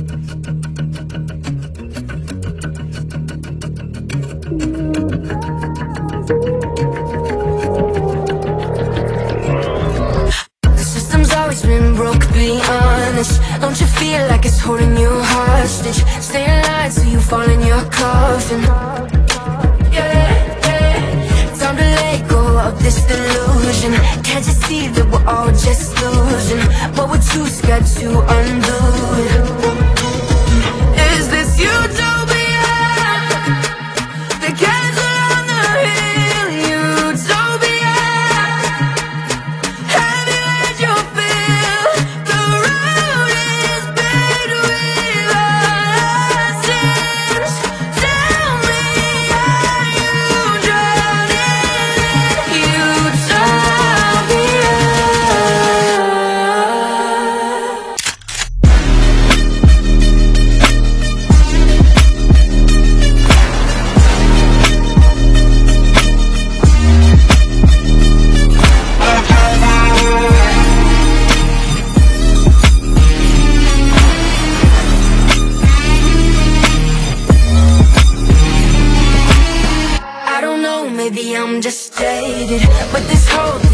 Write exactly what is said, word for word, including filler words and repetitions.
The system's always been broke, be honest. Don't you feel like it's holding you hostage? Stay alive till you fall in your coffin. Yeah, yeah. Time to let go of this delusion. Can't you see that we're all just losing? What we're too scared to undo. Is this utopia? The castle on the hill, utopia. Have you had your fill? The road is paved with our sins. Tell me, are you drowning in utopia? I don't know, maybe I'm just jaded, but this whole